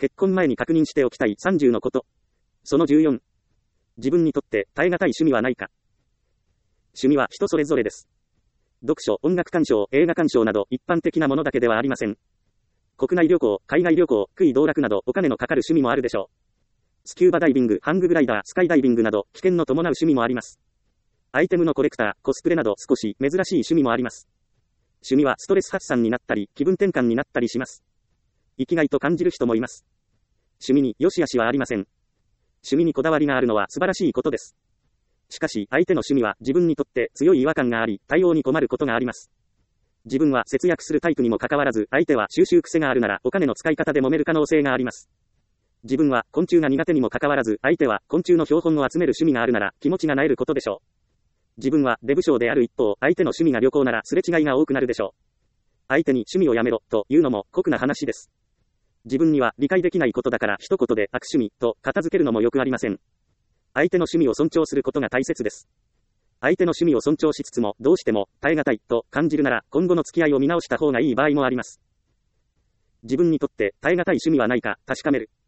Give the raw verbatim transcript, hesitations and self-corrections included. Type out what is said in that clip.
結婚前に確認しておきたいさんじゅうのこと。そのじゅうよん。自分にとって耐え難い趣味はないか。趣味は人それぞれです。読書、音楽鑑賞、映画鑑賞など一般的なものだけではありません。国内旅行、海外旅行、食い道楽などお金のかかる趣味もあるでしょう。スキューバダイビング、ハンググライダー、スカイダイビングなど危険の伴う趣味もあります。アイテムのコレクター、コスプレなど少し珍しい趣味もあります。趣味はストレス発散になったり、気分転換になったりします。生きがいと感じる人もいます。趣味に良し悪しはありません。趣味にこだわりがあるのは素晴らしいことです。しかし、相手の趣味は自分にとって強い違和感があり、対応に困ることがあります。自分は節約するタイプにもかかわらず、相手は収集癖があるなら、お金の使い方で揉める可能性があります。自分は昆虫が苦手にもかかわらず、相手は昆虫の標本を集める趣味があるなら、気持ちが萎えることでしょう。自分はデブ症である一方、相手の趣味が旅行ならすれ違いが多くなるでしょう。相手に趣味をやめろ、というのも酷な話です。自分には理解できないことだから一言で悪趣味、と片付けるのもよくありません。相手の趣味を尊重することが大切です。相手の趣味を尊重しつつも、どうしても耐え難い、と感じるなら、今後の付き合いを見直した方がいい場合もあります。自分にとって耐え難い趣味はないか、確かめる。